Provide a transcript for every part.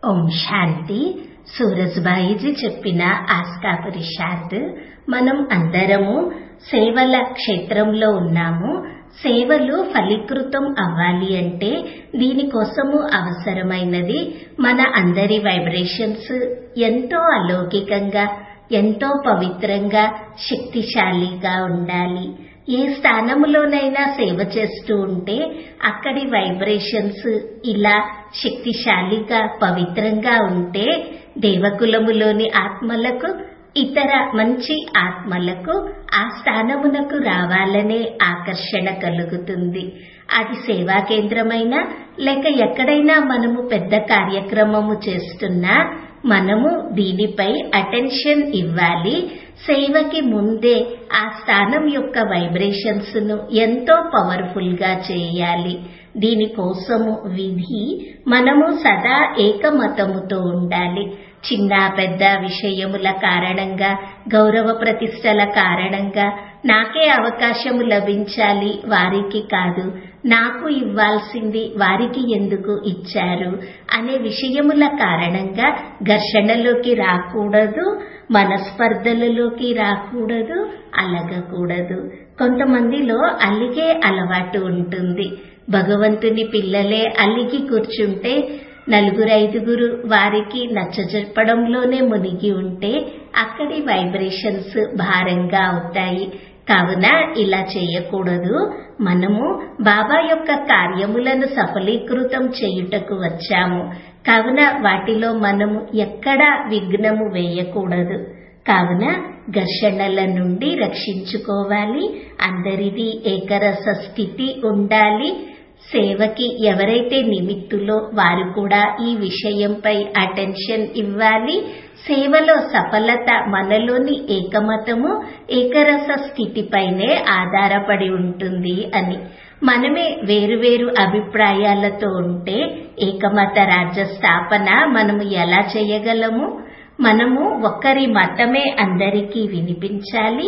ఓం శాంతి. సూరజ్బాయిజీ చెప్పిన ఆస్కా పురుషార్థ్. మనం అందరము సేవల క్షేత్రంలో ఉన్నాము. సేవలు ఫలీకృతం అవ్వాలి అంటే దీనికోసము అవసరమైనది మన అందరి వైబ్రేషన్స్ ఎంతో అలౌకికంగా, ఎంతో పవిత్రంగా, శక్తిశాలిగా ఉండాలి. ఏ స్థానములోనైనా సేవ చేస్తూ ఉంటే అక్కడి వైబ్రేషన్స్ ఇలా శక్తిశాలిగా, పవిత్రంగా ఉంటే దేవకులములోని ఆత్మలకు, ఇతర మంచి ఆత్మలకు ఆ స్థానమునకు రావాలనే ఆకర్షణ కలుగుతుంది. అది సేవా కేంద్రమైనా లేక ఎక్కడైనా మనము పెద్ద కార్యక్రమము చేస్తున్నా మనము దీనిపై అటెన్షన్ ఇవ్వాలి. సేవకి ముందే ఆ స్థానం యొక్క వైబ్రేషన్స్ ను ఎంతో పవర్ఫుల్ గా చేయాలి. దీనికోసము విధి మనము సదా ఏకమతముతో ఉండాలి. చిన్న పెద్ద విషయముల కారణంగా, గౌరవ ప్రతిష్టల కారణంగా నాకే అవకాశము లభించాలి, వారికి కాదు, నాకు ఇవ్వాల్సింది వారికి ఎందుకు ఇచ్చారు అనే విషయముల కారణంగా ఘర్షణలోకి రాకూడదు, మనస్పర్ధలలోకి రాకూడదు, అలగకూడదు. కొంతమందిలో అలిగే అలవాటు ఉంటుంది. భగవంతుని పిల్లలే అలిగి కూర్చుంటే, నలుగురు ఐదుగురు వారికి నచ్చజెప్పడంలోనే మునిగి ఉంటే అక్కడి వైబ్రేషన్స్ భారంగా అవుతాయి. కావున ఇలా చేయకూడదు. మనము బాబా యొక్క కార్యములను సఫలీకృతం చేయుటకు వచ్చాము. కావున వాటిలో మనము ఎక్కడా విఘ్నము వేయకూడదు. కావున ఘర్షణల నుండి రక్షించుకోవాలి. అందరిది ఏకరస స్థితి ఉండాలి. సేవకి ఎవరైతే నిమిత్తులో వారు కూడా ఈ విషయంపై అటెన్షన్ ఇవ్వాలి. సేవలో సఫలత మనలోని ఏకమతము, ఏకరస స్థితిపైనే ఆధారపడి ఉంటుంది అని. మనమే వేరువేరు అభిప్రాయాలతో ఉంటే ఏకమత రాజ్య స్థాపన మనము ఎలా చేయగలము? మనము ఒక్కరి మతమే అందరికీ వినిపించాలి,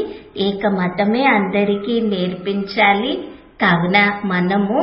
ఏకమతమే అందరికీ నేర్పించాలి. కావున మనము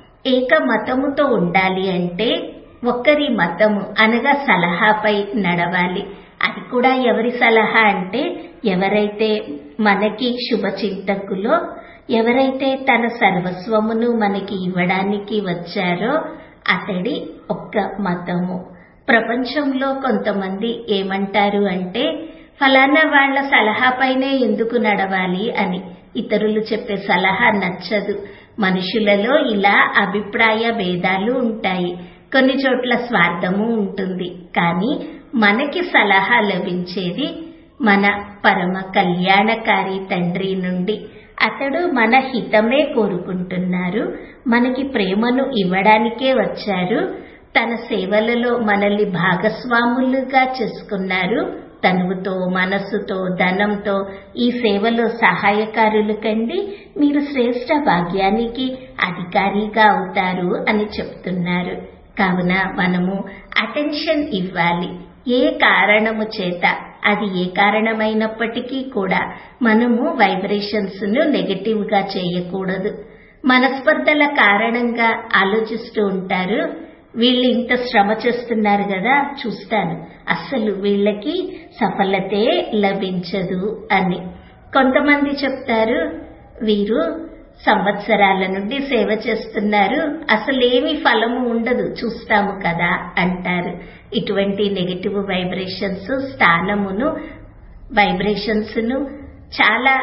ఏకమతముతో ఉండాలి అంటే ఒక్కరి మతము అనగా సలహాపై నడవాలి. అది కూడా ఎవరి సలహా అంటే ఎవరైతే మనకి శుభచింతకులో, ఎవరైతే తన సర్వస్వమును మనకి ఇవ్వడానికి వచ్చారో అతడి ఒక్క మతము. ప్రపంచంలో కొంతమంది ఏమంటారు అంటే ఫలానా వాళ్ల సలహాపైనే ఎందుకు నడవాలి అని. ఇతరులు చెప్పే సలహా నచ్చదు. మనుషులలో ఇలా అభిప్రాయ భేదాలు ఉంటాయి. కొన్ని చోట్ల స్వార్థము ఉంటుంది. కానీ మనకి సలహా లభించేది మన పరమ కళ్యాణకారి తండ్రి నుండి. అతడు మన హితమే కోరుకుంటున్నారు. మనకి ప్రేమను ఇవ్వడానికే వచ్చారు. తన సేవలలో మనల్ని భాగస్వాములుగా చేసుకున్నారు. తనువుతో, మనస్సుతో, ధనంతో ఈ సేవలో సహాయకారులు కండి. మీరు శ్రేష్ఠ భాగ్యానికి అధికారిగా అవుతారు అని చెప్తున్నారు. కావున మనము అటెన్షన్ ఇవ్వాలి. ఏ కారణము చేత, అది ఏ కారణమైనప్పటికీ కూడా మనము వైబ్రేషన్స్ ను నెగటివ్ గా చేయకూడదు. మనస్పర్ధల కారణంగా ఆలోచిస్తూ ఉంటారు, వీళ్ళు ఇంత శ్రమ చేస్తున్నారు కదా, చూస్తాను, అస్సలు వీళ్ళకి సఫలతే లభించదు అని. కొంతమంది చెప్తారు, వీరు సంవత్సరాల నుండి సేవ చేస్తున్నారు, అసలేమి ఫలము ఉండదు, చూస్తాము కదా అంటారు. ఇటువంటి నెగటివ్ వైబ్రేషన్స్ స్థానమును, వైబ్రేషన్స్ ను చాలా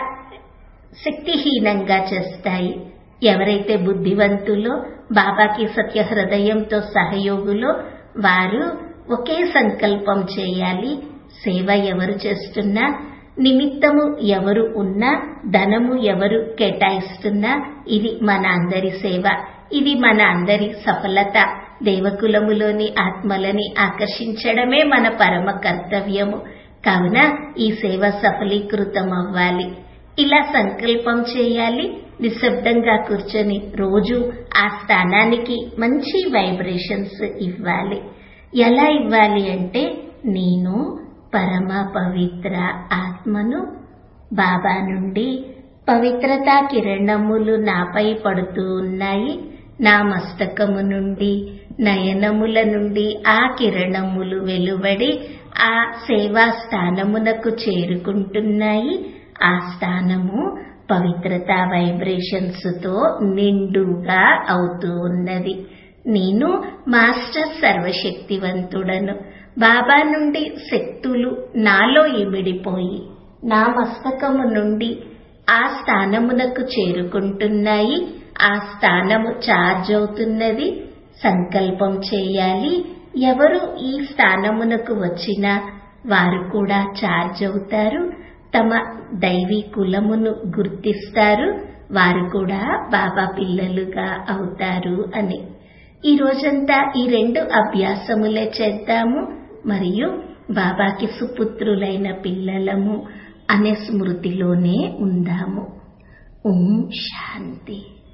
శక్తిహీనంగా చేస్తాయి. ఎవరైతే బుద్ధివంతులో, బాబాకి సత్య హృదయంతో సహయోగులో, వారు ఒకే సంకల్పం చేయాలి. సేవ ఎవరు చేస్తున్నా, నిమిత్తము ఎవరు ఉన్నా, ధనము ఎవరు కేటాయిస్తున్నా, ఇది మన అందరి సేవ, ఇది మన అందరి సఫలత. దేవకులములోని ఆత్మలని ఆకర్షించడమే మన పరమ కర్తవ్యము. కావున ఈ సేవ సఫలీకృతం అవ్వాలి. ఇలా సంకల్పం చేయాలి. నిశ్శబ్దంగా కూర్చొని రోజు ఆ స్థానానికి మంచి వైబ్రేషన్స్ ఇవ్వాలి. ఎలా ఇవ్వాలి అంటే, నేను పరమ పవిత్ర ఆత్మను. బాబా నుండి పవిత్రతా కిరణములు నాపై పడుతూ ఉన్నాయి. నా మస్తకము నుండి నయనముల నుండి ఆ కిరణములు వెలువడి ఆ సేవా స్థానమునకు చేరుకుంటున్నాయి. ఆ స్థానము పవిత్రత వైబ్రేషన్స్ తో నిండుగా అవుతూ ఉన్నది. నేను మాస్టర్ సర్వశక్తివంతుడను. బాబా నుండి శక్తులు నాలో ఇమిడిపోయి నా మస్తకము నుండి ఆ స్థానమునకు చేరుకుంటున్నాయి. ఆ స్థానము ఛార్జ్ అవుతున్నది. సంకల్పం చేయాలి. ఎవరు ఈ స్థానమునకు వచ్చినా వారు కూడా ఛార్జ్ అవుతారు. తమ దైవీ కులమును గుర్తిస్తారు. వారు కూడా బాబా పిల్లలుగా అవుతారు అని. ఈ రోజంతా ఈ 2 అభ్యాసములే చేద్దాము. మరియు బాబాకి సుపుత్రులైన పిల్లలము అనే స్మృతిలోనే ఉందాము. ఓం శాంతి.